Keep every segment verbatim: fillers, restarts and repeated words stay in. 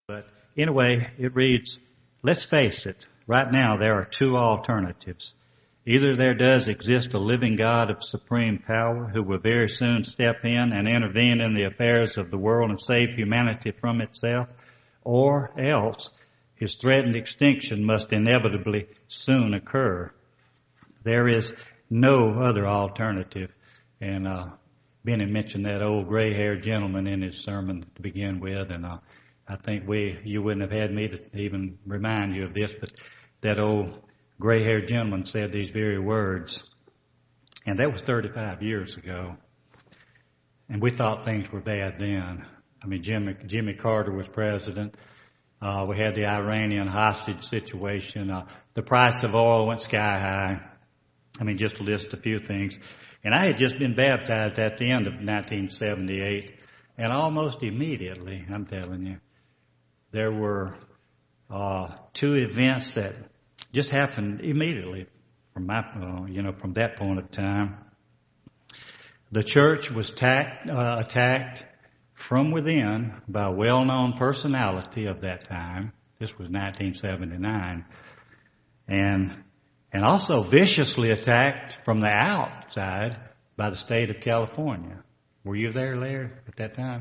But anyway, it reads, let's face it, right now there are two alternatives. Either there does exist a living God of supreme power who will very soon step in and intervene in the affairs of the world and save humanity from itself, or else his threatened extinction must inevitably soon occur. There is no other alternative. And uh, Benny mentioned that old gray-haired gentleman in his sermon to begin with, and uh, I think we you wouldn't have had me to even remind you of this, but that old gray-haired gentleman said these very words, and that was thirty-five years ago, and we thought things were bad then. I mean, Jimmy, Jimmy Carter was president. Uh, we had the Iranian hostage situation. Uh, the price of oil went sky high. I mean, just to list a few things. And I had just been baptized at the end of nineteen seventy-eight, and almost immediately, I'm telling you, there were uh, two events that just happened immediately from my, uh, you know, from that point of time. The church was tacked, uh, attacked from within by a well-known personality of that time. This was nineteen seventy-nine. And and also viciously attacked from the outside by the state of California. Were you there, Larry, at that time?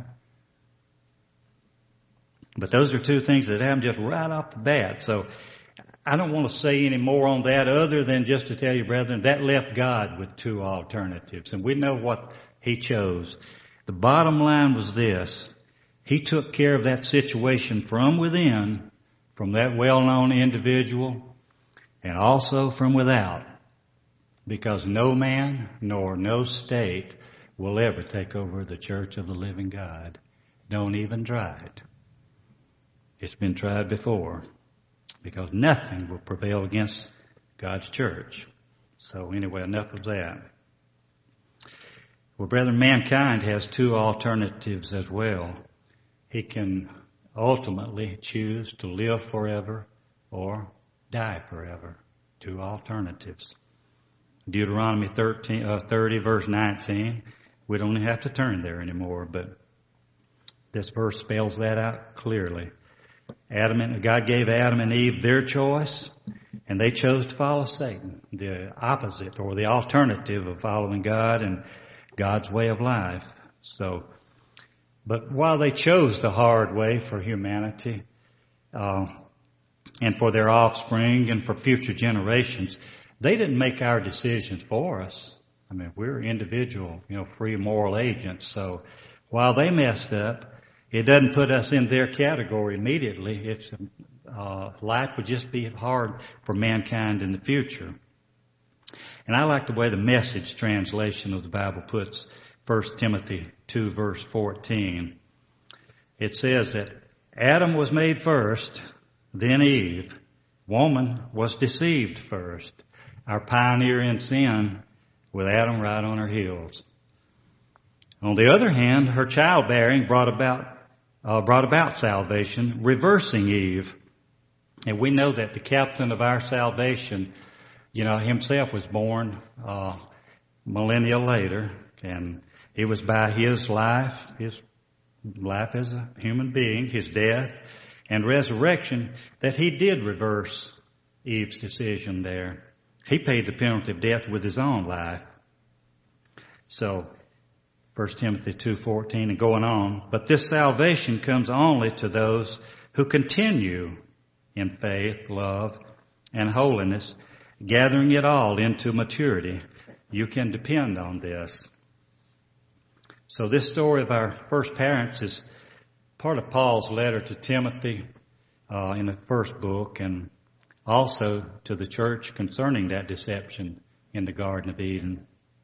But those are two things that happened just right off the bat. So I don't want to say any more on that other than just to tell you, brethren, that left God with two alternatives. And we know what He chose. The bottom line was this. He took care of that situation from within, from that well-known individual, and also from without, because no man nor no state will ever take over the church of the living God. Don't even try it. It's been tried before, because nothing will prevail against God's church. So anyway, enough of that. Well, brethren, mankind has two alternatives as well. He can ultimately choose to live forever or die forever. Two alternatives. Deuteronomy thirteen, uh, thirty, verse nineteen. We don't have to turn there anymore, but this verse spells that out clearly. Adam and God gave Adam and Eve their choice, and they chose to follow Satan, the opposite or the alternative of following God and God's way of life. So, but while they chose the hard way for humanity, uh, and for their offspring and for future generations, they didn't make our decisions for us. I mean, we're individual, you know, free moral agents. So while they messed up, it doesn't put us in their category immediately. It's, uh, life would just be hard for mankind in the future. And I like the way the Message translation of the Bible puts First Timothy two, verse fourteen. It says that Adam was made first, then Eve. Woman was deceived first. Our pioneer in sin with Adam right on her heels. On the other hand, her childbearing brought about uh, brought about salvation, reversing Eve. And we know that the captain of our salvation, you know, himself was born uh, millennia later, and it was by his life, his life as a human being, his death and resurrection, that he did reverse Eve's decision there. He paid the penalty of death with his own life. So, First Timothy two fourteen and going on, but this salvation comes only to those who continue in faith, love, and holiness, gathering it all into maturity. You can depend on this. So this story of our first parents is part of Paul's letter to Timothy uh, in the first book, and also to the church concerning that deception in the Garden of Eden.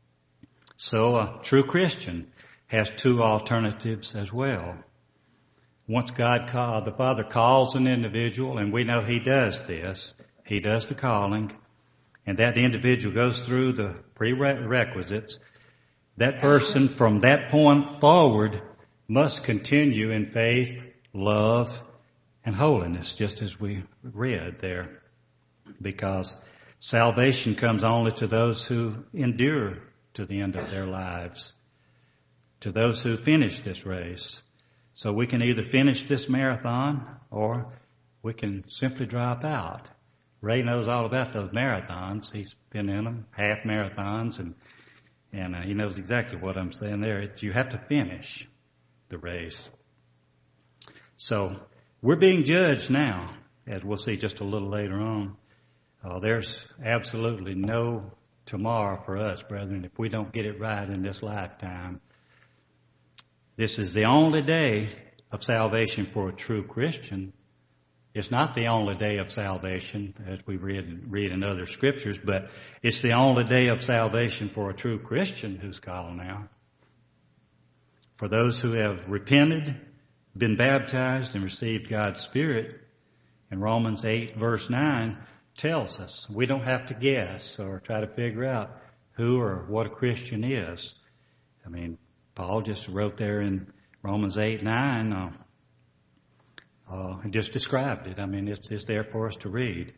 So a true Christian has two alternatives as well. Once God, call, the Father calls an individual, and we know He does this, He does the calling, and that individual goes through the prerequisites, that person from that point forward must continue in faith, love, and holiness, just as we read there. Because salvation comes only to those who endure to the end of their lives, to those who finish this race. So we can either finish this marathon or we can simply drop out. Ray knows all about those marathons. He's been in them, half marathons, and and uh, he knows exactly what I'm saying there. It's, you have to finish the race. So we're being judged now, as we'll see just a little later on. Uh, there's absolutely no tomorrow for us, brethren, if we don't get it right in this lifetime. This is the only day of salvation for a true Christian. It's not the only day of salvation, as we read, read in other scriptures, but it's the only day of salvation for a true Christian who's called now. For those who have repented, been baptized, and received God's Spirit, in Romans eight, verse nine, tells us we don't have to guess or try to figure out who or what a Christian is. I mean, Paul just wrote there in Romans eight, nine, uh, uh, and just described it. I mean, it's, it's there for us to read.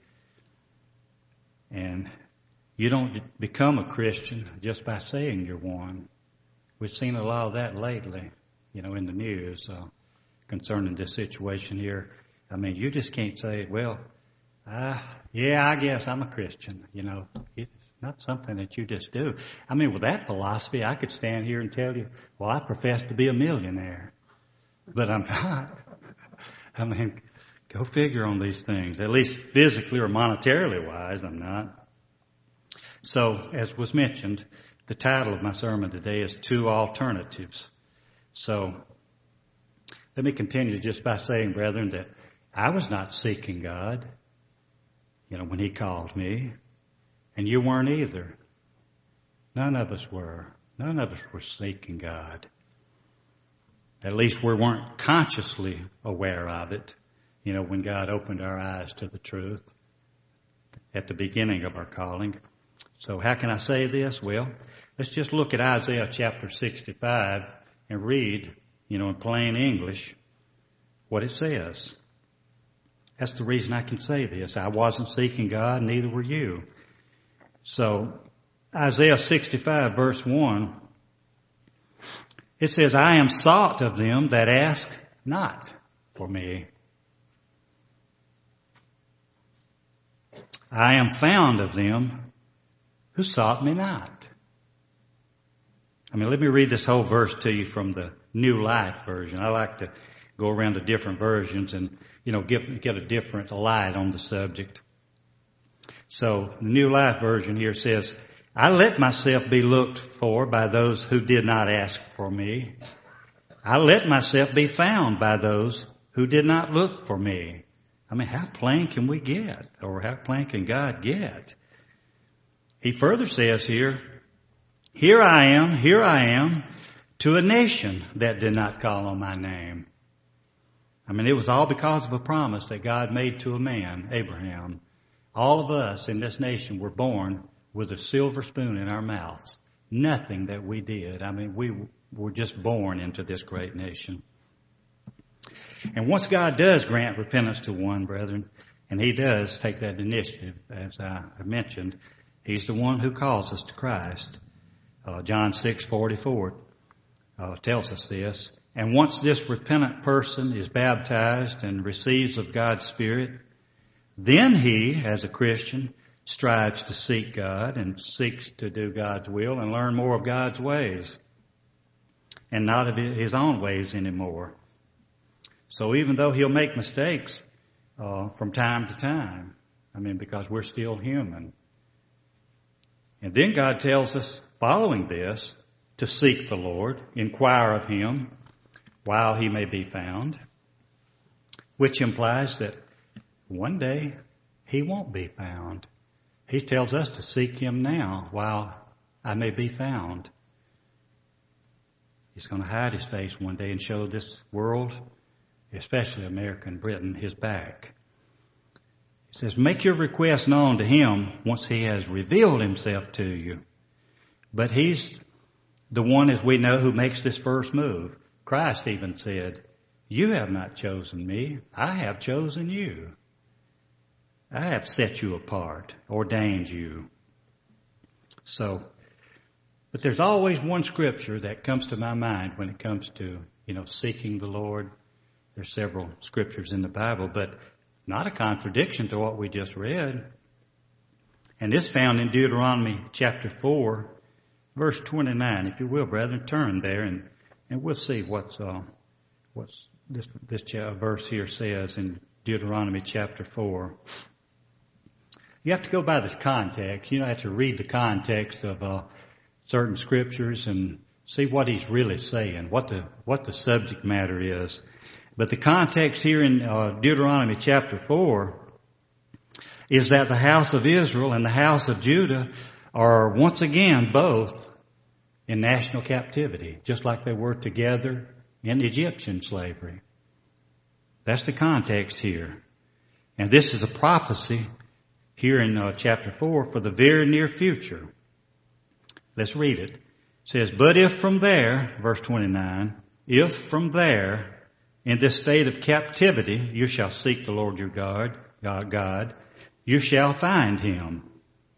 And you don't become a Christian just by saying you're one. We've seen a lot of that lately, you know, in the news uh, concerning this situation here. I mean, you just can't say, well, uh, yeah, I guess I'm a Christian. You know, it's not something that you just do. I mean, with that philosophy, I could stand here and tell you, well, I profess to be a millionaire, but I'm not. I mean, go figure on these things. At least physically or monetarily wise, I'm not. So, as was mentioned, the title of my sermon today is Two Alternatives. So, let me continue just by saying, brethren, that I was not seeking God, you know, when He called me, and you weren't either. None of us were. None of us were seeking God. At least we weren't consciously aware of it, you know, when God opened our eyes to the truth at the beginning of our calling. So how can I say this? Well, let's just look at Isaiah chapter sixty-five and read, you know, in plain English, what it says. That's the reason I can say this. I wasn't seeking God, neither were you. So, Isaiah sixty-five, verse one, it says, I am sought of them that ask not for me. I am found of them who sought me not. I mean, let me read this whole verse to you from the New Life version. I like to go around to different versions and, you know, get, get a different light on the subject. So, the New Life version here says, I let myself be looked for by those who did not ask for me. I let myself be found by those who did not look for me. I mean, how plain can we get? Or how plain can God get? He further says here, Here I am, here I am, to a nation that did not call on my name. I mean, it was all because of a promise that God made to a man, Abraham. All of us in this nation were born with a silver spoon in our mouths. Nothing that we did. I mean, we were just born into this great nation. And once God does grant repentance to one, brethren, and He does take that initiative, as I mentioned, He's the one who calls us to Christ. Uh, John six forty-four uh, tells us this. And once this repentant person is baptized and receives of God's Spirit, then he, as a Christian, strives to seek God and seeks to do God's will and learn more of God's ways and not of his own ways anymore. So even though he'll make mistakes uh, from time to time, I mean, because we're still human. And then God tells us, following this, to seek the Lord, inquire of Him while He may be found, which implies that one day He won't be found. He tells us to seek Him now while I may be found. He's going to hide His face one day and show this world, especially America and Britain, His back. He says, make your request known to Him once He has revealed Himself to you. But He's the one, as we know, who makes this first move. Christ even said, you have not chosen me, I have chosen you. I have set you apart, ordained you. So, but there's always one scripture that comes to my mind when it comes to you know, seeking the Lord. There's several scriptures in the Bible, but not a contradiction to what we just read. And this found in Deuteronomy chapter four, verse twenty-nine. If you will, brethren, turn there and, and we'll see what's, uh, what's this, this verse here says in Deuteronomy chapter four. You have to go by this context. You know, have to read the context of uh, certain scriptures and see what he's really saying, what the what the subject matter is. But the context here in uh, Deuteronomy chapter four is that the house of Israel and the house of Judah are once again both in national captivity, just like they were together in Egyptian slavery. That's the context here. And this is a prophecy here in uh, chapter four for the very near future. Let's read it. It says, "But if from there," verse twenty-nine, "if from there, in this state of captivity, you shall seek the Lord your God, God, God, you shall find him."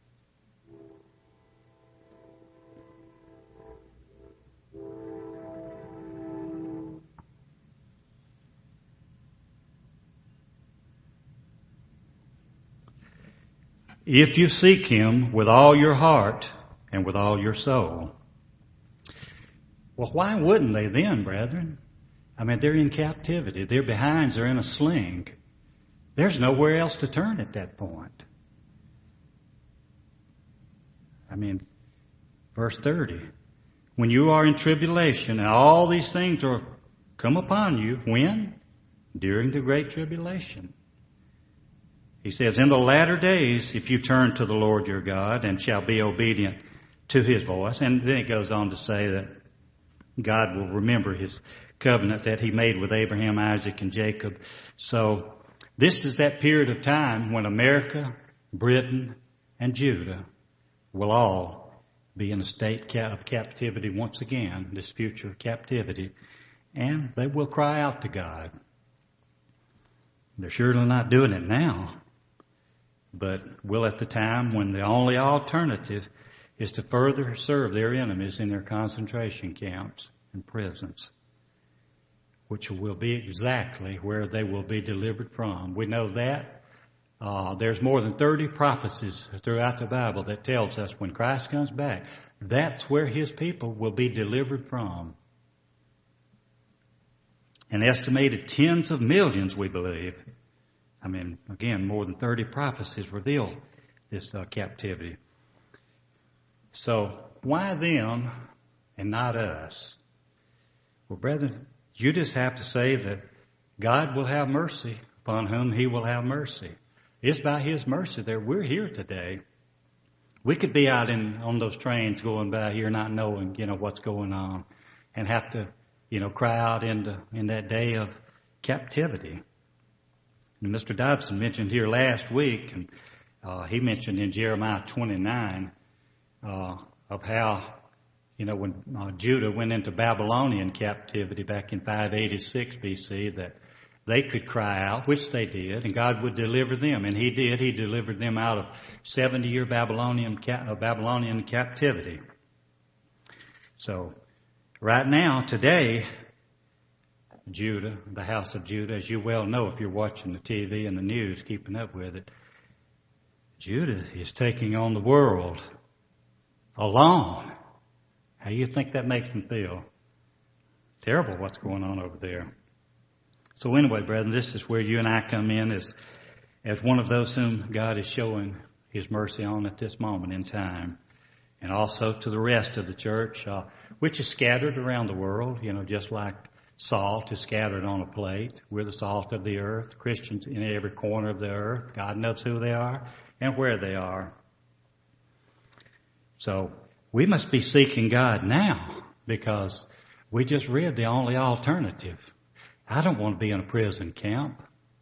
If you seek him with all your heart and with all your soul. Well, why wouldn't they then, brethren? I mean, they're in captivity. Their behinds are in a sling. There's nowhere else to turn at that point. I mean, verse thirty. When you are in tribulation and all these things are come upon you, when? During the great tribulation. He says, in the latter days, if you turn to the Lord your God and shall be obedient to his voice. And then it goes on to say that God will remember his covenant that he made with Abraham, Isaac, and Jacob. So this is that period of time when America, Britain, and Judah will all be in a state of captivity once again, this future captivity, and they will cry out to God. They're surely not doing it now, but will at the time when the only alternative is to further serve their enemies in their concentration camps and prisons, which will be exactly where they will be delivered from. We know that. Uh, there's more than thirty prophecies throughout the Bible that tells us when Christ comes back, that's where his people will be delivered from. An estimated tens of millions, we believe. I mean, again, more than thirty prophecies reveal this uh, captivity. So, why them and not us? Well, brethren, you just have to say that God will have mercy upon whom he will have mercy. It's by his mercy that we're here today. We could be out in on those trains going by here not knowing, you know, what's going on and have to, you know, cry out in, the, in that day of captivity. And Mister Dobson mentioned here last week, and uh, he mentioned in Jeremiah twenty-nine uh, of how, you know, when uh, Judah went into Babylonian captivity back in five eighty-six B C, that they could cry out, which they did, and God would deliver them. And he did. He delivered them out of seventy-year Babylonian, uh, Babylonian captivity. So, right now, today, Judah, the house of Judah, as you well know if you're watching the T V and the news, keeping up with it, Judah is taking on the world alone. How do you think that makes them feel? Terrible what's going on over there. So anyway, brethren, this is where you and I come in as, as one of those whom God is showing his mercy on at this moment in time. And also to the rest of the church, uh, which is scattered around the world, you know, just like salt is scattered on a plate. We're the salt of the earth. Christians in every corner of the earth. God knows who they are and where they are. So we must be seeking God now because we just read the only alternative. I don't want to be in a prison camp.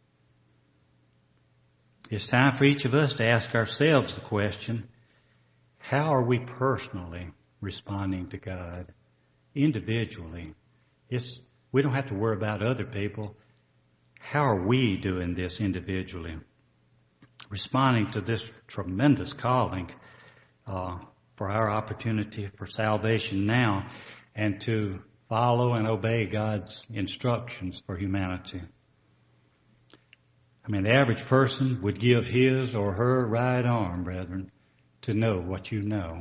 It's time for each of us to ask ourselves the question, how are we personally responding to God? Individually. It's, we don't have to worry about other people. How are we doing this individually? Responding to this tremendous calling uh, for our opportunity for salvation now and to follow and obey God's instructions for humanity. I mean, the average person would give his or her right arm, brethren, to know what you know.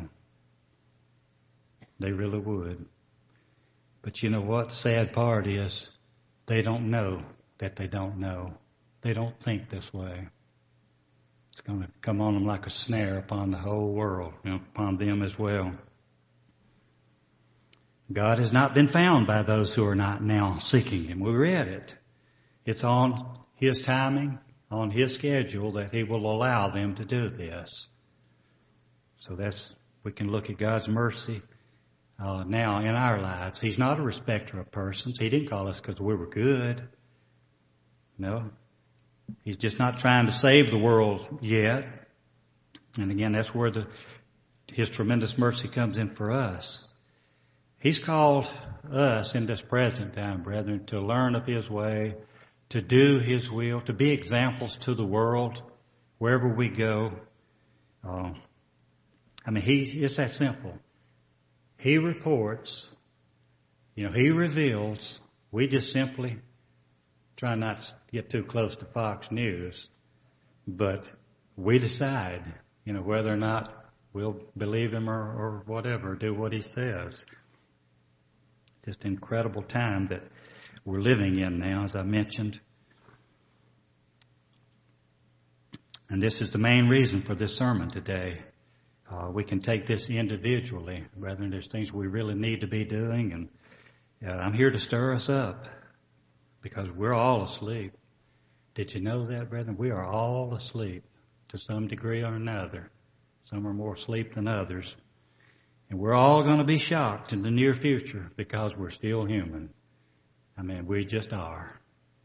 They really would. But you know what? The sad part is they don't know that they don't know. They don't think this way. It's going to come on them like a snare upon the whole world, you know, upon them as well. God has not been found by those who are not now seeking Him. We read it. It's on His timing, on His schedule, that He will allow them to do this. So that's, we can look at God's mercy uh, now in our lives. He's not a respecter of persons. He didn't call us because we were good. No. He's just not trying to save the world yet. And again, that's where the His tremendous mercy comes in for us. He's called us in this present time, brethren, to learn of His way, to do His will, to be examples to the world wherever we go. Uh, I mean, He, it's that simple. He reports, you know, He reveals. We just simply try not to get too close to Fox News, but we decide, you know, whether or not we'll believe Him or, or whatever, do what He says. Just an incredible time that we're living in now, as I mentioned. And this is the main reason for this sermon today. Uh, we can take this individually. Brethren, there's things we really need to be doing, and uh, I'm here to stir us up because we're all asleep. Did you know that, brethren? We are all asleep to some degree or another. Some are more asleep than others. And we're all going to be shocked in the near future because we're still human. I mean, we just are.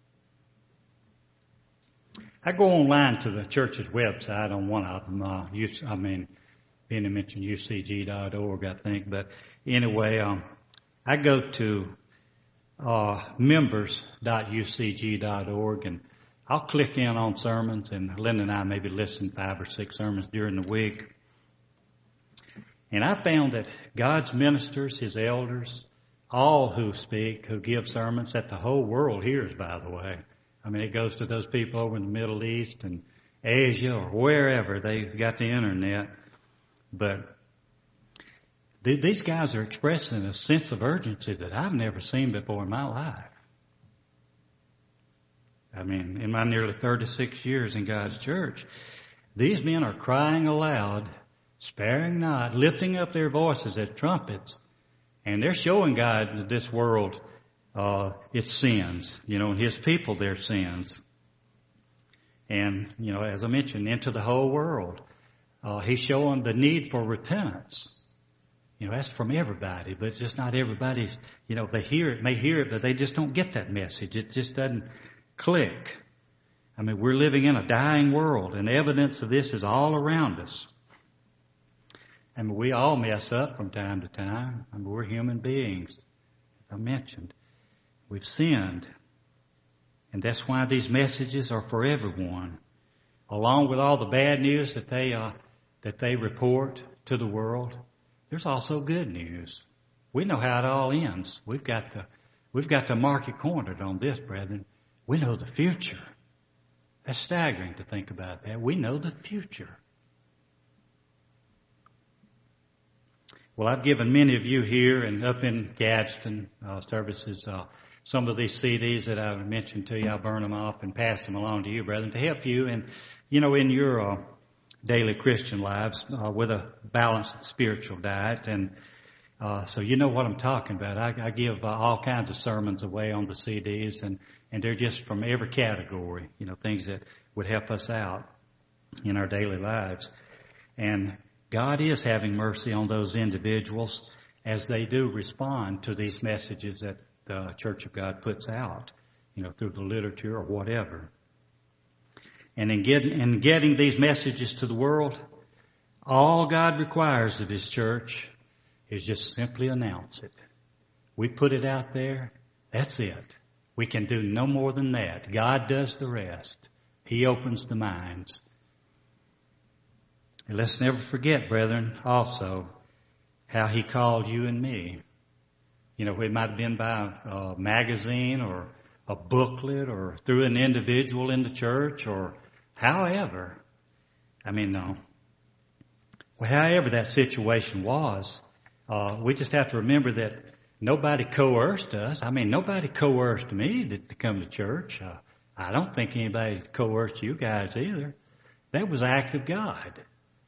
I go online to the church's website on one of them. Uh, you, I mean, Benny mentioned U C G dot org, I think. But anyway, um, I go to uh, members dot U C G dot org, and I'll click in on sermons, and Linda and I maybe listen five or six sermons during the week. And I found that God's ministers, His elders, all who speak, who give sermons, that the whole world hears, by the way. I mean, it goes to those people over in the Middle East and Asia or wherever they've got the internet. But th- these guys are expressing a sense of urgency that I've never seen before in my life. I mean, in my nearly thirty-six years in God's church, these men are crying aloud, sparing not, lifting up their voices as trumpets, and they're showing God this world uh, its sins, you know, and His people their sins. And, you know, as I mentioned, into the whole world. Uh, he's showing the need for repentance. You know, that's from everybody, but it's just not everybody's, you know, they hear it, may hear it, but they just don't get that message. It just doesn't click. I mean, we're living in a dying world, and evidence of this is all around us. I mean, we all mess up from time to time. I mean, we're human beings, as I mentioned. We've sinned. And that's why these messages are for everyone. Along with all the bad news that they uh, that they report to the world, there's also good news. We know how it all ends. We've got the we've got the market cornered on this, brethren. We know the future. That's staggering to think about that. We know the future. Well, I've given many of you here and up in Gadsden uh, services uh, some of these C Ds that I've mentioned to you. I'll burn them off and pass them along to you, brethren, to help you and, you know, in your uh, daily Christian lives uh, with a balanced spiritual diet. And uh, so you know what I'm talking about. I, I give uh, all kinds of sermons away on the C Ds, and, and they're just from every category, you know, things that would help us out in our daily lives. And God is having mercy on those individuals as they do respond to these messages that the Church of God puts out, you know, through the literature or whatever. And in getting, in getting these messages to the world, all God requires of His church is just simply announce it. We put it out there. That's it. We can do no more than that. God does the rest. He opens the minds. And let's never forget, brethren, also, how He called you and me. You know, it might have been by a magazine or a booklet or through an individual in the church or however. I mean, no. Well, however that situation was, uh, we just have to remember that nobody coerced us. I mean, nobody coerced me to, to come to church. Uh, I don't think anybody coerced you guys either. That was an act of God.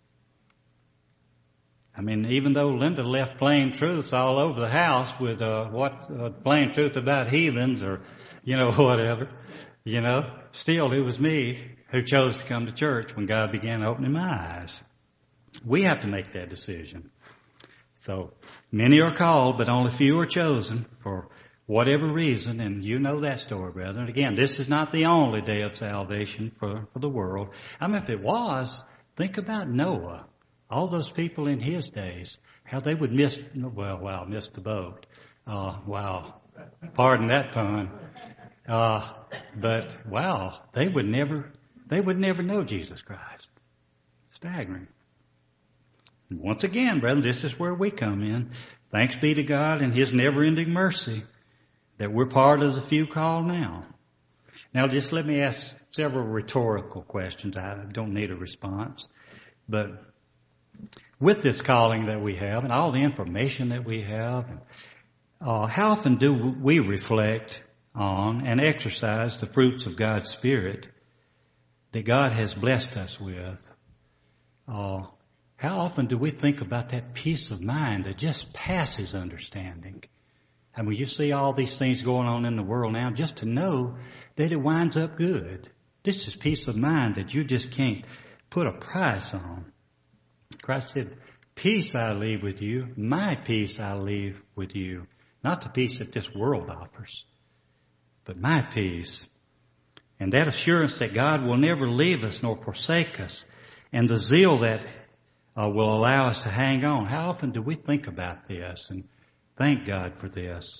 I mean, even though Linda left plain truths all over the house with uh, what uh, plain truth about heathens or, you know, whatever, you know, still it was me who chose to come to church when God began opening my eyes. We have to make that decision. So many are called, but only few are chosen for whatever reason, and you know that story, brethren. Again, this is not the only day of salvation for, for the world. I mean, if it was, think about Noah. All those people in his days, how they would miss, well, wow, miss the boat. Uh, wow. Pardon that pun. Uh, but wow, they would never, they would never know Jesus Christ. Staggering. And once again, brethren, this is where we come in. Thanks be to God and His never-ending mercy that we're part of the few called now. Now, just let me ask several rhetorical questions. I don't need a response. But with this calling that we have and all the information that we have, uh, how often do we reflect on and exercise the fruits of God's Spirit that God has blessed us with? Uh, how often do we think about that peace of mind that just passes understanding? I mean, you see all these things going on in the world now, just to know that it winds up good. This is peace of mind that you just can't put a price on. Christ said, peace I leave with you, my peace I leave with you. Not the peace that this world offers, but my peace. And that assurance that God will never leave us nor forsake us, and the zeal that uh, will allow us to hang on. How often do we think about this and thank God for this?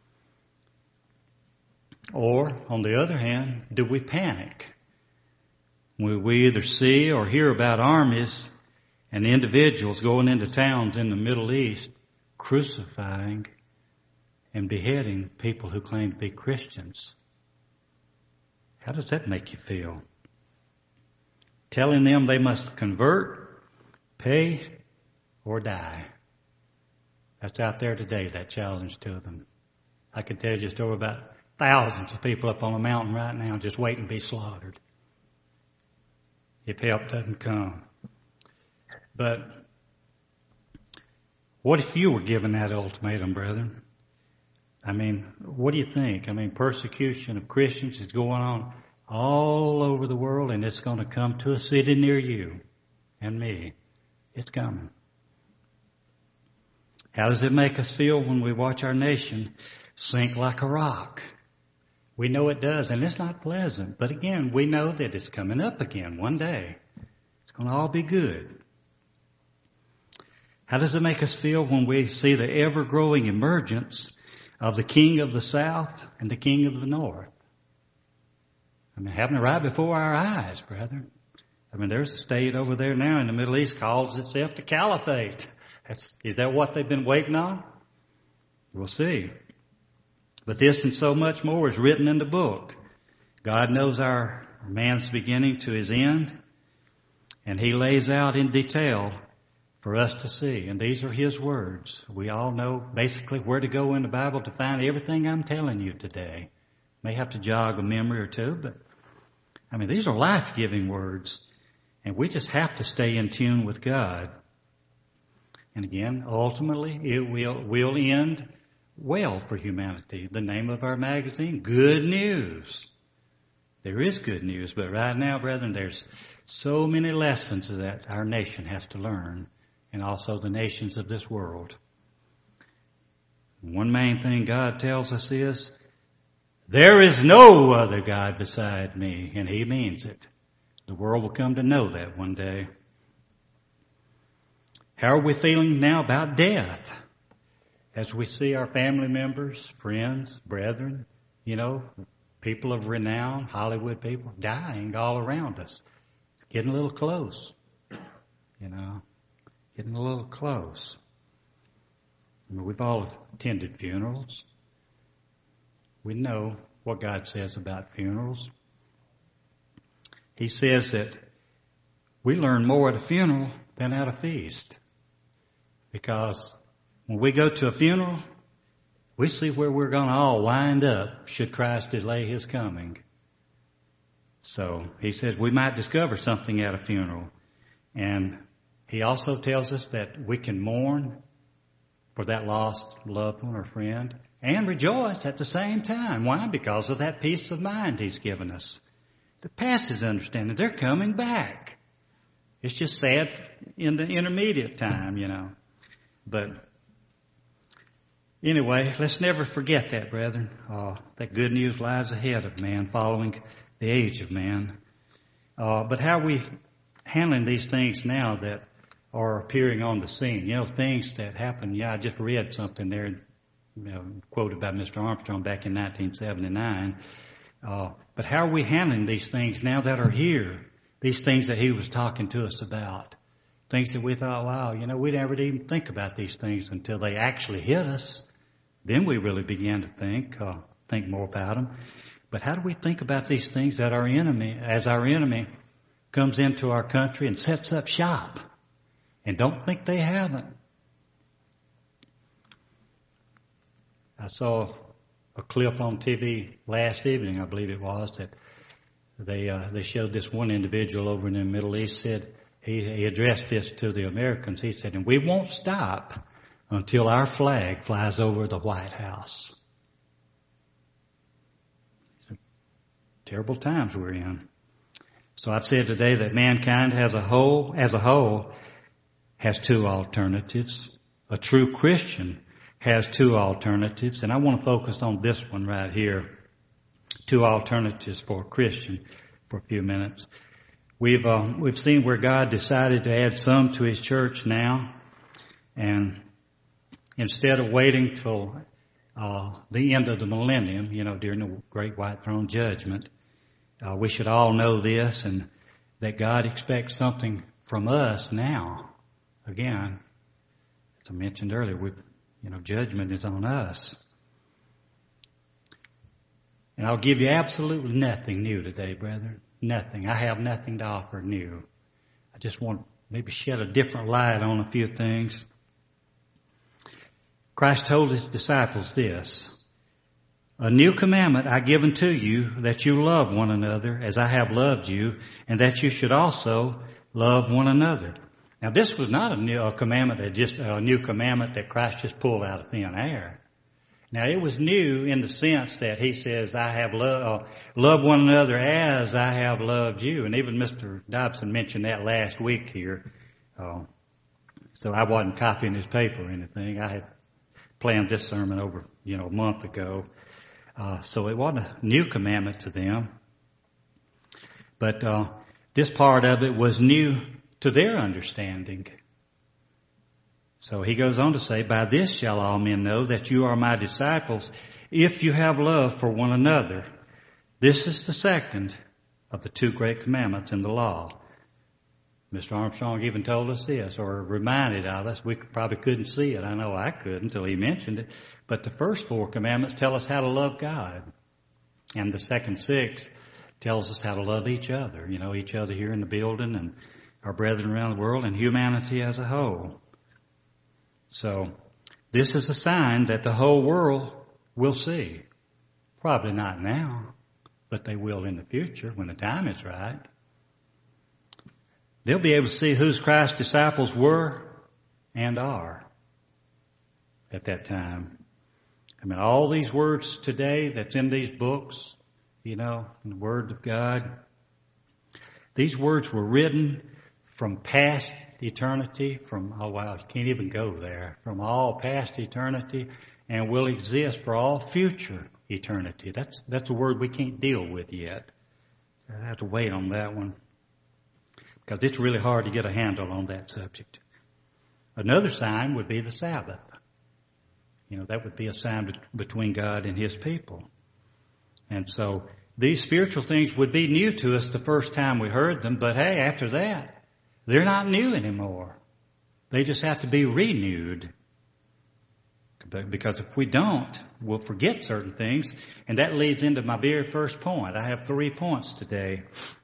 Or, on the other hand, do we panic when we either see or hear about armies and individuals going into towns in the Middle East crucifying and beheading people who claim to be Christians? How does that make you feel? Telling them they must convert, pay, or die. That's out there today, that challenge to them. I could tell you a story about thousands of people up on a mountain right now just waiting to be slaughtered if help doesn't come. But what if you were given that ultimatum, brethren? I mean, what do you think? I mean, persecution of Christians is going on all over the world, and it's going to come to a city near you and me. It's coming. How does it make us feel when we watch our nation sink like a rock? We know it does, and it's not pleasant. But again, we know that it's coming up again one day. It's going to all be good. How does it make us feel when we see the ever-growing emergence of the king of the south and the king of the north? I mean, having it right before our eyes, brethren. I mean, there's a state over there now in the Middle East calls itself the Caliphate. That's, is that what they've been waiting on? We'll see. But this and so much more is written in the book. God knows our man's beginning to his end, and He lays out in detail for us to see. And these are His words. We all know basically where to go in the Bible to find everything I'm telling you today. May have to jog a memory or two, but I mean, these are life-giving words, and we just have to stay in tune with God. And again, ultimately, it will, will end well for humanity. The name of our magazine, Good News. There is good news, but right now, brethren, there's so many lessons that our nation has to learn, and also the nations of this world. One main thing God tells us is, there is no other God beside me, and He means it. The world will come to know that one day. How are we feeling now about death? As we see our family members, friends, brethren, you know, people of renown, Hollywood people, dying all around us. It's getting a little close, you know, getting a little close. I mean, we've all attended funerals. We know what God says about funerals. He says that we learn more at a funeral than at a feast. Because when we go to a funeral, we see where we're going to all wind up should Christ delay his coming. So he says we might discover something at a funeral. And he also tells us that we can mourn for that lost loved one or friend and rejoice at the same time. Why? Because of that peace of mind he's given us. The passes understanding. They're coming back. It's just sad in the intermediate time, you know. But anyway, let's never forget that, brethren. Uh, that good news lies ahead of man, following the age of man. Uh, but how are we handling these things now that are appearing on the scene? You know, things that happen. Yeah, I just read something there, you know, quoted by Mister Armstrong back in nineteen seventy-nine. Uh, but how are we handling these things now that are here? These things that he was talking to us about. Things that we thought, wow, you know, we never even think about these things until they actually hit us. Then we really began to think, uh, think more about them. But how do we think about these things that our enemy, as our enemy comes into our country and sets up shop? And don't think they haven't. I saw a clip on T V last evening, I believe it was, that they uh, they showed this one individual over in the Middle East. Said he, he addressed this to the Americans. He said, "And we won't stop until our flag flies over the White House." Terrible times we're in. So I've said today that mankind as a whole, as a whole, has two alternatives. A true Christian has two alternatives, and I want to focus on this one right here. Two alternatives for a Christian for a few minutes. We've uh, we've seen where God decided to add some to His church now, and instead of waiting till uh, the end of the millennium, you know, during the Great White Throne Judgment, uh, we should all know this, and that God expects something from us now. Again, as I mentioned earlier, we, you know, judgment is on us. And I'll give you absolutely nothing new today, brethren. Nothing. I have nothing to offer new. I just want to maybe shed a different light on a few things. Christ told His disciples this: "A new commandment I give unto you, that you love one another as I have loved you, and that you should also love one another." Now, this was not a new a commandment that just a new commandment that Christ just pulled out of thin air. Now, it was new in the sense that He says, "I have love, uh, love one another as I have loved you." And even Mister Dobson mentioned that last week here. Uh, so I wasn't copying his paper or anything. I had planned this sermon over, you know, a month ago. Uh, so it wasn't a new commandment to them. But uh, this part of it was new to their understanding. So He goes on to say, "By this shall all men know that you are my disciples, if you have love for one another. This is the second of the two great commandments in the law." Mister Armstrong even told us this, or reminded of us. We probably couldn't see it. I know I couldn't until he mentioned it. But the first four commandments tell us how to love God. And the second six tells us how to love each other. You know, each other here in the building and our brethren around the world and humanity as a whole. So this is a sign that the whole world will see. Probably not now, but they will in the future when the time is right. They'll be able to see whose Christ's disciples were and are at that time. I mean, all these words today that's in these books, you know, in the Word of God, these words were written from past eternity, from, oh wow, you can't even go there, from all past eternity, and will exist for all future eternity. That's that's a word we can't deal with yet. I have to wait on that one, because it's really hard to get a handle on that subject. Another sign would be the Sabbath. You know, that would be a sign between God and His people. And so these spiritual things would be new to us the first time we heard them, but hey, after that, they're not new anymore. They just have to be renewed. But because if we don't, we'll forget certain things. And that leads into my very first point. I have three points today.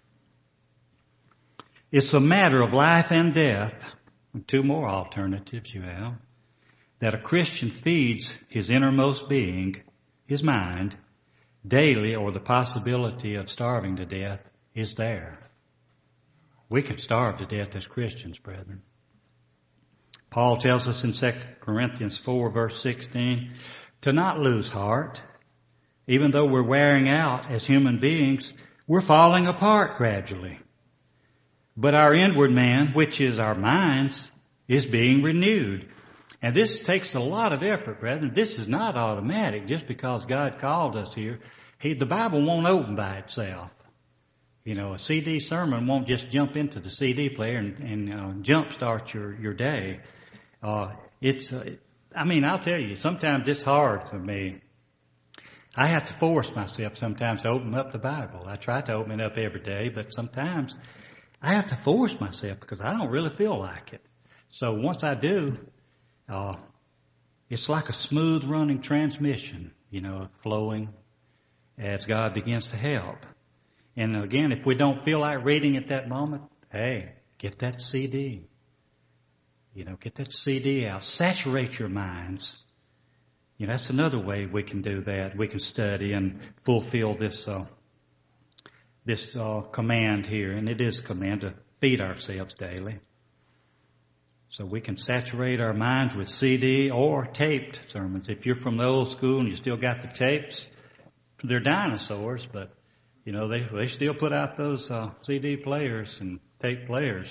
It's a matter of life and death, and two more alternatives you have, that a Christian feeds his innermost being, his mind, daily, or the possibility of starving to death is there. We can starve to death as Christians, brethren. Paul tells us in Second Corinthians four, verse sixteen, to not lose heart. Even though we're wearing out as human beings, we're falling apart gradually. But our inward man, which is our minds, is being renewed. And this takes a lot of effort, brethren. This is not automatic just because God called us here. He, the Bible won't open by itself. You know, a C D sermon won't just jump into the C D player and, and uh, jumpstart your, your day. Uh, it's, uh, I mean, I'll tell you, sometimes it's hard for me. I have to force myself sometimes to open up the Bible. I try to open it up every day, but sometimes I have to force myself because I don't really feel like it. So once I do, uh, it's like a smooth running transmission, you know, flowing as God begins to help. And again, if we don't feel like reading at that moment, hey, get that C D. You know, get that C D out. Saturate your minds. You know, that's another way we can do that. We can study and fulfill this uh, this uh, command here. And it is a command to feed ourselves daily. So we can saturate our minds with C D or taped sermons. If you're from the old school and you still got the tapes, they're dinosaurs, but, you know, they, they still put out those uh, C D players and tape players.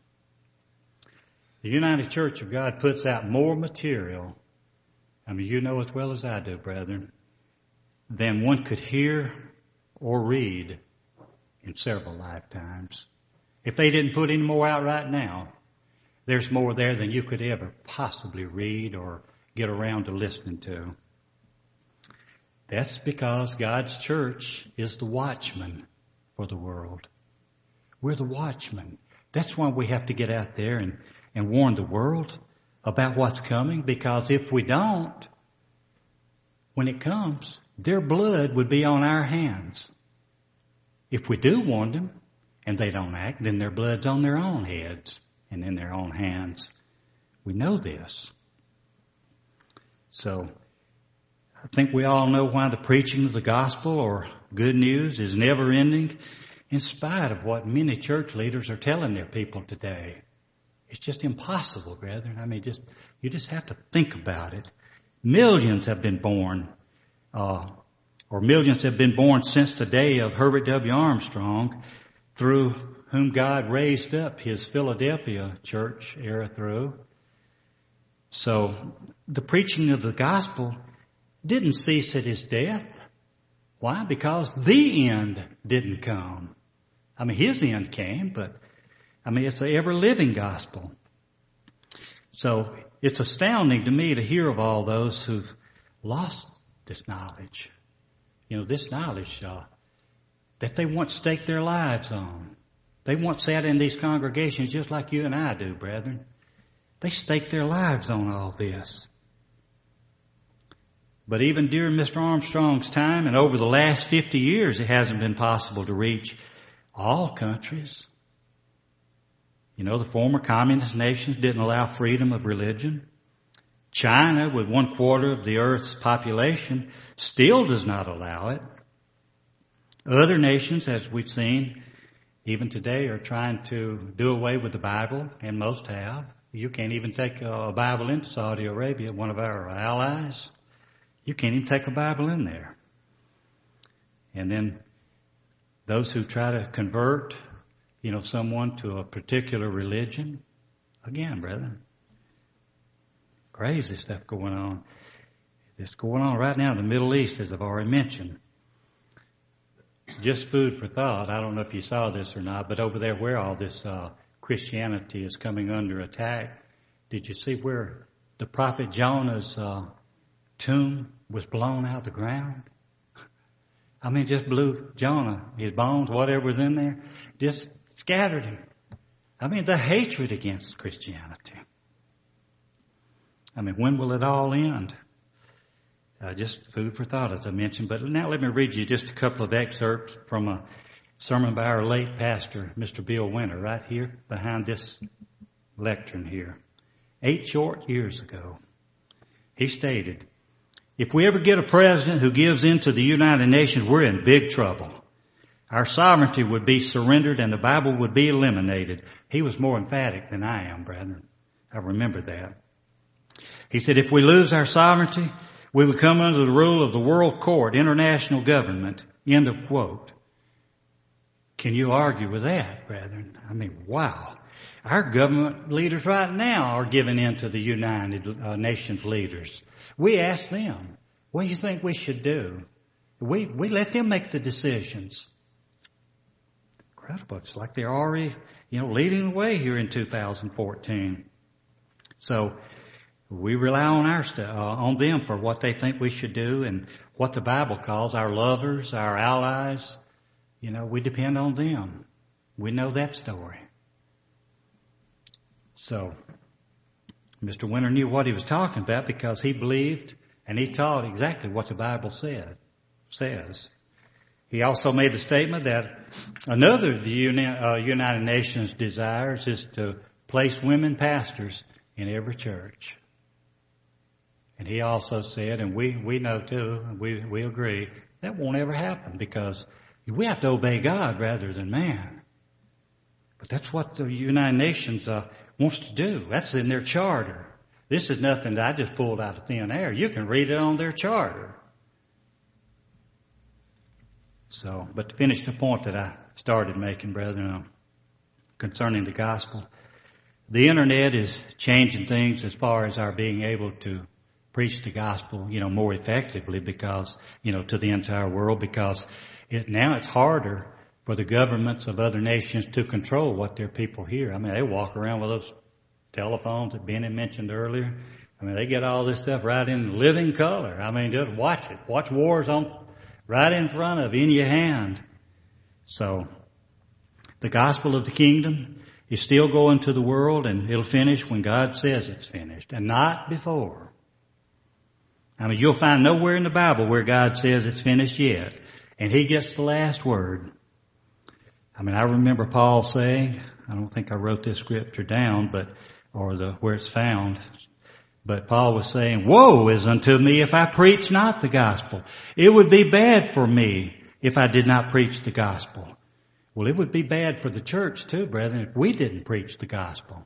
The United Church of God puts out more material, I mean, you know as well as I do, brethren, than one could hear or read in several lifetimes. If they didn't put any more out right now, there's more there than you could ever possibly read or get around to listening to. That's because God's church is the watchman for the world. We're the watchmen. That's why we have to get out there and, and warn the world about what's coming, because if we don't, when it comes, their blood would be on our hands. If we do warn them and they don't act, then their blood's on their own heads and in their own hands. We know this. So, I think we all know why the preaching of the gospel or good news is never ending, in spite of what many church leaders are telling their people today. It's just impossible, brethren. I mean, just you just have to think about it. Millions have been born, uh, or millions have been born since the day of Herbert W. Armstrong, through whom God raised up his Philadelphia church era through. So the preaching of the gospel didn't cease at his death. Why? Because the end didn't come. I mean, his end came, but I mean, it's an ever-living gospel. So it's astounding to me to hear of all those who've lost this knowledge. You know, this knowledge uh, that they once staked their lives on. They once sat in these congregations just like you and I do, brethren. They staked their lives on all this. But even during Mister Armstrong's time and over the last fifty years, it hasn't been possible to reach all countries. You know, the former communist nations didn't allow freedom of religion. China, with one quarter of the earth's population, still does not allow it. Other nations, as we've seen, even today, are trying to do away with the Bible, and most have. You can't even take a Bible into Saudi Arabia, one of our allies. You can't even take a Bible in there. And then those who try to convert, you know, someone to a particular religion, again, brethren, crazy stuff going on. It's going on right now in the Middle East, as I've already mentioned. Just food for thought. I don't know if you saw this or not, but over there where all this uh, Christianity is coming under attack, did you see where the prophet Jonah's uh, tomb was blown out of the ground? I mean, just blew Jonah, his bones, whatever was in there, just scattered him. I mean, the hatred against Christianity. I mean, when will it all end? Uh, just food for thought, as I mentioned. But now let me read you just a couple of excerpts from a sermon by our late pastor, Mister Bill Winter, right here behind this lectern here. Eight short years ago, he stated, "If we ever get a president who gives in to the United Nations, we're in big trouble. Our sovereignty would be surrendered and the Bible would be eliminated." He was more emphatic than I am, brethren. I remember that. He said, "If we lose our sovereignty, we would come under the rule of the world court, international government." End of quote. Can you argue with that, brethren? I mean, wow. Our government leaders right now are giving in to the United uh, Nations leaders. We ask them, what do you think we should do? We, we let them make the decisions. Incredible. It's like they're already, you know, leading the way here in two thousand fourteen. So, we rely on our st- uh, on them for what they think we should do and what the Bible calls our lovers, our allies. You know, we depend on them. We know that story. So, Mister Winter knew what he was talking about because he believed and he taught exactly what the Bible said says. He also made the statement that another of the Uni- uh, United Nations desires is to place women pastors in every church. And he also said, and we, we know too, we, we agree, that won't ever happen because we have to obey God rather than man. But that's what the United Nations uh, wants to do. That's in their charter. This is nothing that I just pulled out of thin air. You can read it on their charter. So, but to finish the point that I started making, brethren, uh, concerning the gospel, the internet is changing things as far as our being able to preach the gospel, you know, more effectively because, you know, to the entire world because it, now it's harder for the governments of other nations to control what their people hear. I mean, they walk around with those telephones that Benny mentioned earlier. I mean, they get all this stuff right in living color. I mean, just watch it. Watch wars on right in front of you, in your hand. So, the gospel of the kingdom is still going to the world and it'll finish when God says it's finished and not before. I mean, you'll find nowhere in the Bible where God says it's finished yet. And He gets the last word. I mean, I remember Paul saying, I don't think I wrote this scripture down, but, or the, where it's found. But Paul was saying, "Woe is unto me if I preach not the gospel. It would be bad for me if I did not preach the gospel." Well, it would be bad for the church too, brethren, if we didn't preach the gospel.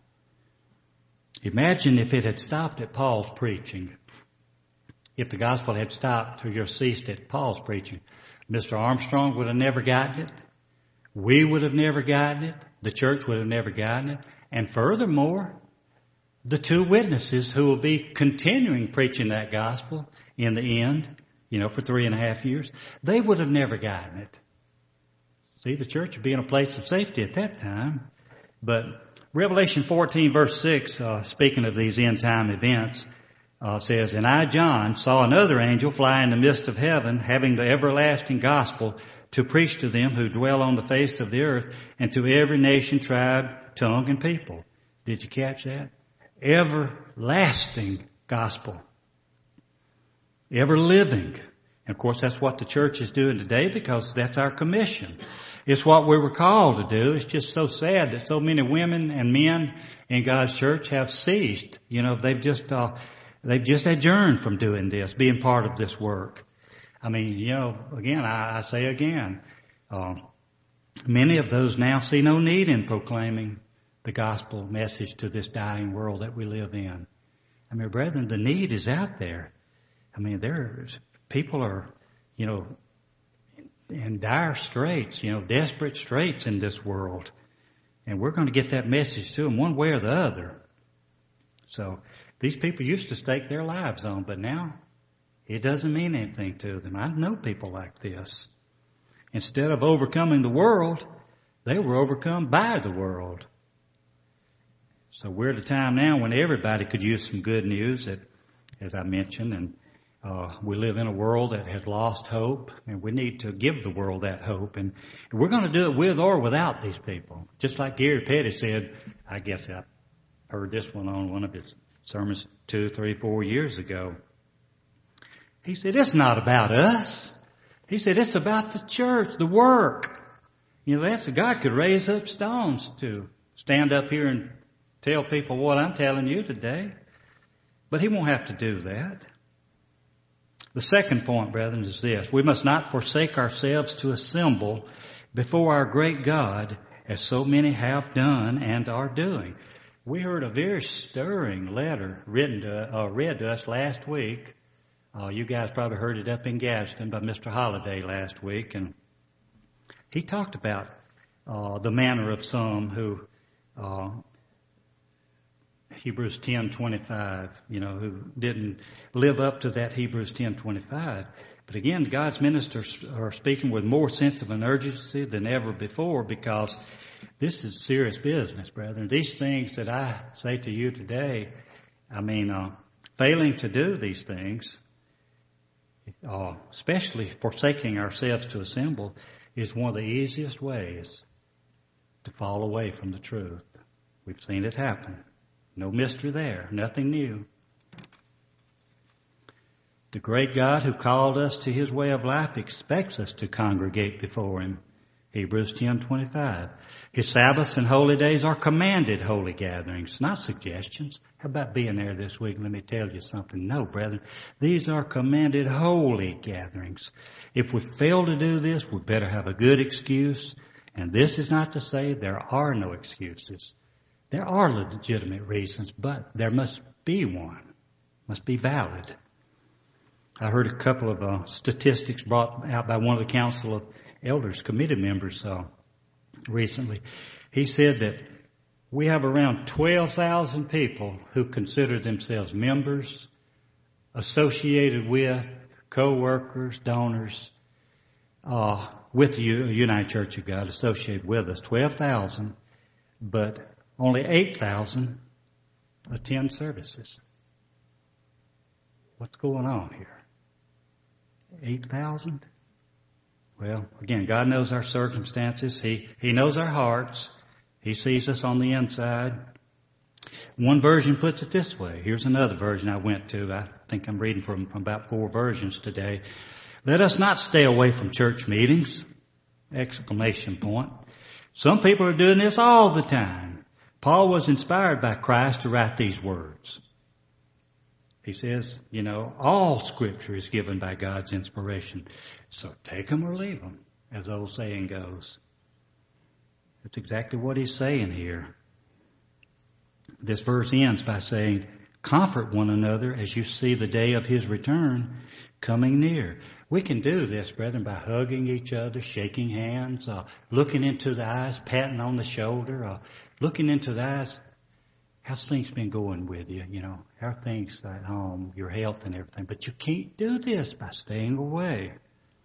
Imagine if it had stopped at Paul's preaching. If the gospel had stopped or ceased at Paul's preaching, Mister Armstrong would have never gotten it. We would have never gotten it. The church would have never gotten it. And furthermore, the two witnesses who will be continuing preaching that gospel in the end, you know, for three and a half years, they would have never gotten it. See, the church would be in a place of safety at that time. But Revelation fourteen verse six, uh, speaking of these end time events, Uh, says, "And I, John, saw another angel fly in the midst of heaven, having the everlasting gospel to preach to them who dwell on the face of the earth, and to every nation, tribe, tongue, and people." Did you catch that? Everlasting gospel. Ever living. And of course, that's what the church is doing today because that's our commission. It's what we were called to do. It's just so sad that so many women and men in God's church have ceased. You know, they've just... Uh, They've just adjourned from doing this, being part of this work. I mean, you know, again, I, I say again, uh, many of those now see no need in proclaiming the gospel message to this dying world that we live in. I mean, brethren, the need is out there. I mean, there's people are, you know, in dire straits, you know, desperate straits in this world. And we're going to get that message to them one way or the other. So, these people used to stake their lives on, but now it doesn't mean anything to them. I know people like this. Instead of overcoming the world, they were overcome by the world. So we're at a time now when everybody could use some good news, that, as I mentioned, and uh, we live in a world that has lost hope, and we need to give the world that hope. And we're going to do it with or without these people. Just like Gary Petty said, I guess I heard this one on one of his sermons two, three, four years ago. He said, it's not about us. He said, it's about the church, the work. You know, that's God could raise up stones to stand up here and tell people what I'm telling you today. But He won't have to do that. The second point, brethren, is this. We must not forsake ourselves to assemble before our great God, as so many have done and are doing. We heard a very stirring letter written to, uh, read to us last week. Uh, you guys probably heard it up in Gadsden by Mister Holliday last week, and he talked about uh, the manner of some who, uh, Hebrews ten twenty-five, you know, who didn't live up to that Hebrews ten twenty-five. But again, God's ministers are speaking with more sense of an urgency than ever before, because this is serious business, brethren. These things that I say to you today, I mean, uh, failing to do these things, uh, especially forsaking ourselves to assemble, is one of the easiest ways to fall away from the truth. We've seen it happen. No mystery there. Nothing new. The great God who called us to His way of life expects us to congregate before Him. Hebrews ten twenty-five. His Sabbaths and holy days are commanded holy gatherings, not suggestions. How about being there this week? Let me tell you something. No, brethren. These are commanded holy gatherings. If we fail to do this, we better have a good excuse. And this is not to say there are no excuses. There are legitimate reasons, but there must be one. Must be valid. I heard a couple of uh, statistics brought out by one of the Council of Elders committee members uh, recently. He said that we have around twelve thousand people who consider themselves members, associated with, co-workers, donors, uh, with the United Church of God, associated with us. twelve thousand, but only eight thousand attend services. What's going on here? eight thousand? Well, again, God knows our circumstances. He, He knows our hearts. He sees us on the inside. One version puts it this way. Here's another version I went to. I think I'm reading from, from about four versions today. Let us not stay away from church meetings! Exclamation point. Some people are doing this all the time. Paul was inspired by Christ to write these words. He says, you know, all Scripture is given by God's inspiration. So take them or leave them, as the old saying goes. That's exactly what he's saying here. This verse ends by saying, comfort one another as you see the day of His return coming near. We can do this, brethren, by hugging each other, shaking hands, uh, looking into the eyes, patting on the shoulder, uh, looking into the eyes. How's things been going with you? You know, how are things at home, your health and everything? But you can't do this by staying away.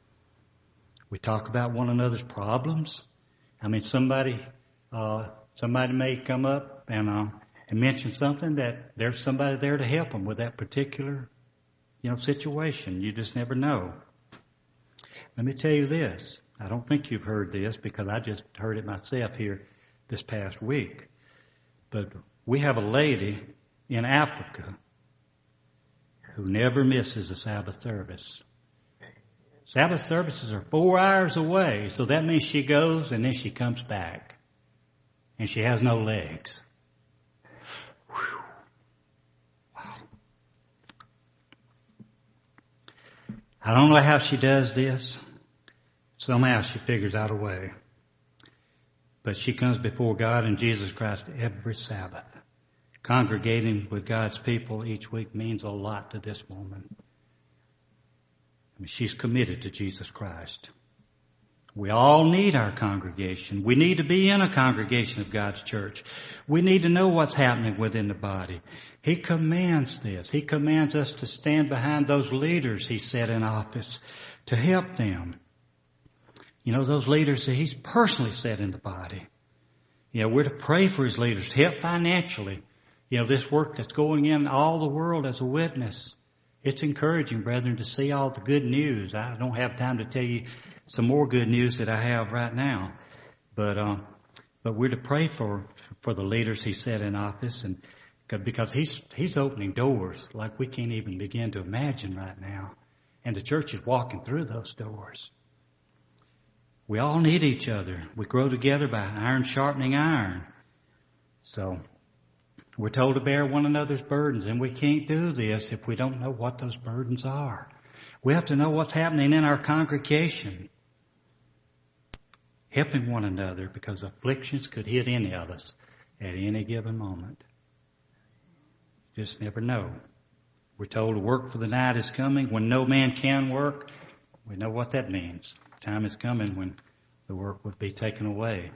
We talk about one another's problems. I mean, somebody, uh, somebody may come up and, uh, and mention something that there's somebody there to help them with that particular, you know, situation. You just never know. Let me tell you this. I don't think you've heard this because I just heard it myself here this past week. But we have a lady in Africa who never misses a Sabbath service. Sabbath services are four hours away, so that means she goes and then she comes back. And she has no legs. Whew. Wow. I don't know how she does this. Somehow she figures out a way. But she comes before God and Jesus Christ every Sabbath. Congregating with God's people each week means a lot to this woman. I mean, she's committed to Jesus Christ. We all need our congregation. We need to be in a congregation of God's church. We need to know what's happening within the body. He commands this. He commands us to stand behind those leaders He set in office to help them. You know, those leaders that He's personally set in the body. You know, we're to pray for His leaders, to help financially. You know, this work that's going in all the world as a witness. It's encouraging, brethren, to see all the good news. I don't have time to tell you some more good news that I have right now. But, uh, but we're to pray for, for the leaders He set in office, and because He's, He's opening doors like we can't even begin to imagine right now. And the church is walking through those doors. We all need each other. We grow together by iron sharpening iron. So we're told to bear one another's burdens, and we can't do this if we don't know what those burdens are. We have to know what's happening in our congregation. Helping one another, because afflictions could hit any of us at any given moment. Just never know. We're told to work for the night is coming when no man can work. We know what that means. Time is coming when the work would be taken away.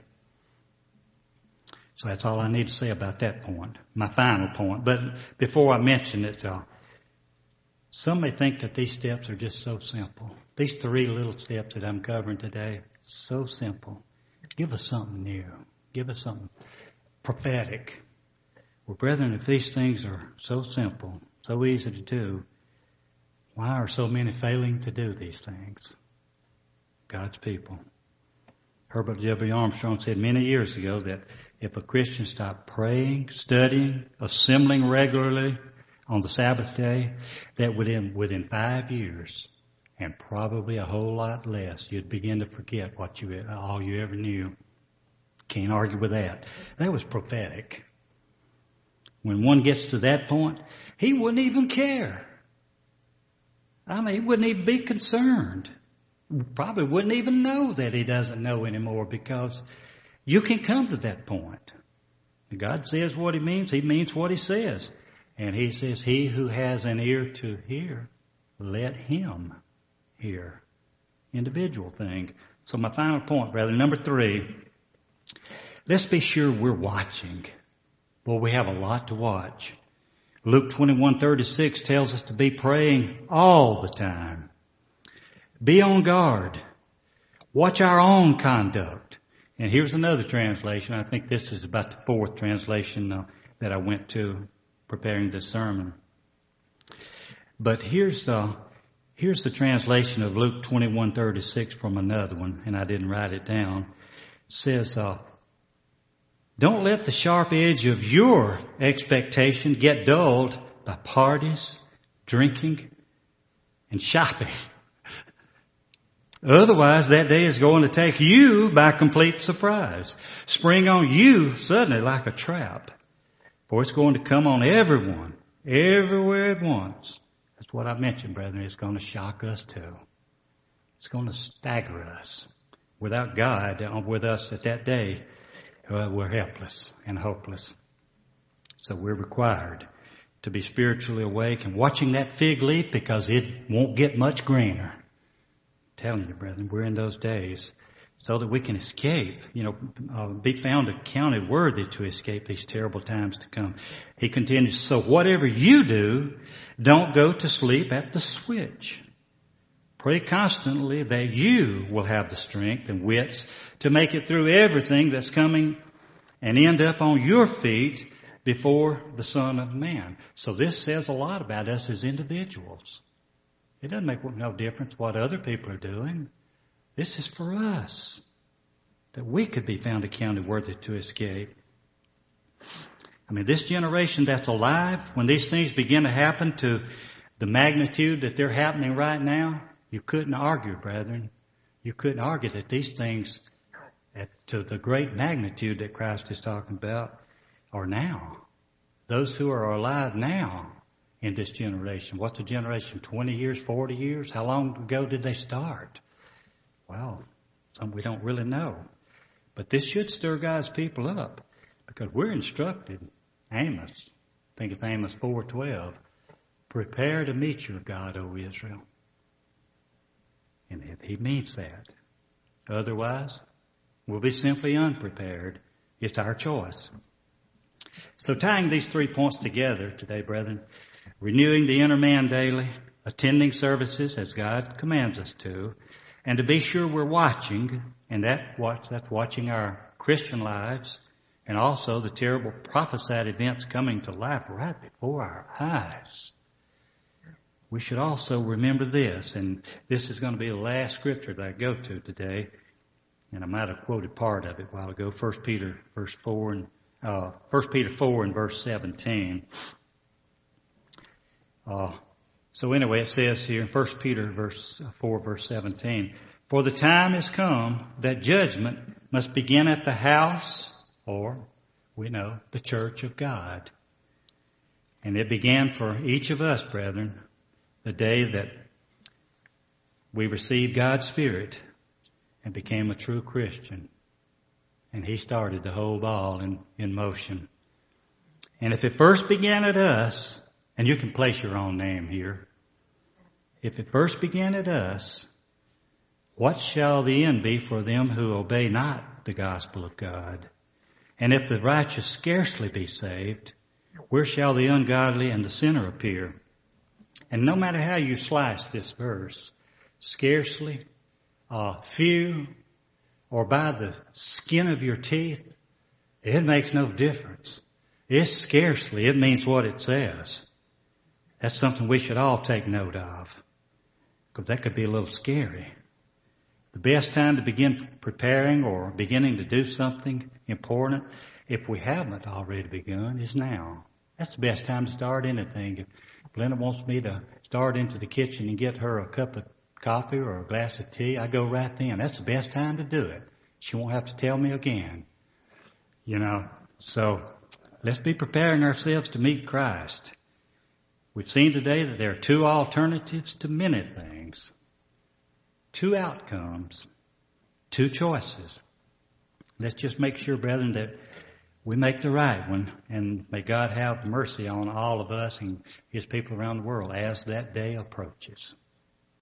So that's all I need to say about that point, my final point. But before I mention it, uh, some may think that these steps are just so simple. These three little steps that I'm covering today, so simple. Give us something new. Give us something prophetic. Well, brethren, if these things are so simple, so easy to do, why are so many failing to do these things? God's people. Herbert W. Armstrong said many years ago that if a Christian stopped praying, studying, assembling regularly on the Sabbath day, that within, within five years, and probably a whole lot less, you'd begin to forget what you all you ever knew. Can't argue with that. That was prophetic. When one gets to that point, he wouldn't even care. I mean, he wouldn't even be concerned. Probably wouldn't even know that he doesn't know anymore, because you can come to that point. God says what he means. He means what he says. And he says, he who has an ear to hear, let him hear. Individual thing. So my final point, brother, number three, let's be sure we're watching. Well, we have a lot to watch. Luke twenty-one thirty-six tells us to be praying all the time. Be on guard. Watch our own conduct. And here's another translation. I think this is about the fourth translation uh, that I went to preparing this sermon. But here's uh, here's the translation of Luke twenty-one thirty-six from another one, and I didn't write it down. It says, uh, don't let the sharp edge of your expectation get dulled by parties, drinking, and shopping. Otherwise, that day is going to take you by complete surprise, spring on you suddenly like a trap. For it's going to come on everyone, everywhere at once. That's what I mentioned, brethren. It's going to shock us too. It's going to stagger us. Without God with us at that day, uh, we're helpless and hopeless. So we're required to be spiritually awake and watching that fig leaf, because it won't get much greener. Telling you, brethren, we're in those days so that we can escape, you know, uh, be found accounted worthy to escape these terrible times to come. He continues, so whatever you do, don't go to sleep at the switch. Pray constantly that you will have the strength and wits to make it through everything that's coming and end up on your feet before the Son of Man. So this says a lot about us as individuals. It doesn't make no difference what other people are doing. This is for us, that we could be found accounted worthy to escape. I mean, this generation that's alive, when these things begin to happen to the magnitude that they're happening right now, you couldn't argue, brethren. You couldn't argue that these things, at, to the great magnitude that Christ is talking about, are now. Those who are alive now in this generation. What's a generation? twenty years, forty years? How long ago did they start? Well, some we don't really know. But this should stir God's people up, because we're instructed. Amos, I think it's Amos four twelve. Prepare to meet your God, O Israel. And if he means that. Otherwise, we'll be simply unprepared. It's our choice. So tying these three points together today, brethren, renewing the inner man daily, attending services as God commands us to, and to be sure we're watching, and that watch, that's watching our Christian lives, and also the terrible prophesied events coming to life right before our eyes. We should also remember this, and this is going to be the last scripture that I go to today, and I might have quoted part of it a while ago, First Peter verse four and uh, First Peter four and verse seventeen. Uh, So anyway, it says here in First Peter verse four, verse seventeen, for the time is come that judgment must begin at the house, or we know, the church of God. And it began for each of us, brethren, the day that we received God's Spirit and became a true Christian. And He started the whole ball in, in motion. And if it first began at us, and you can place your own name here, if it first began at us, what shall the end be for them who obey not the gospel of God? And if the righteous scarcely be saved, where shall the ungodly and the sinner appear? And no matter how you slice this verse, scarcely, uh, few, or by the skin of your teeth, it makes no difference. It's scarcely. It means what it says. That's something we should all take note of, because that could be a little scary. The best time to begin preparing or beginning to do something important, if we haven't already begun, is now. That's the best time to start anything. If Glenda wants me to start into the kitchen and get her a cup of coffee or a glass of tea, I go right then. That's the best time to do it. She won't have to tell me again. You know, so let's be preparing ourselves to meet Christ. We've seen today that there are two alternatives to many things. Two outcomes, two choices. Let's just make sure, brethren, that we make the right one, and may God have mercy on all of us and His people around the world as that day approaches.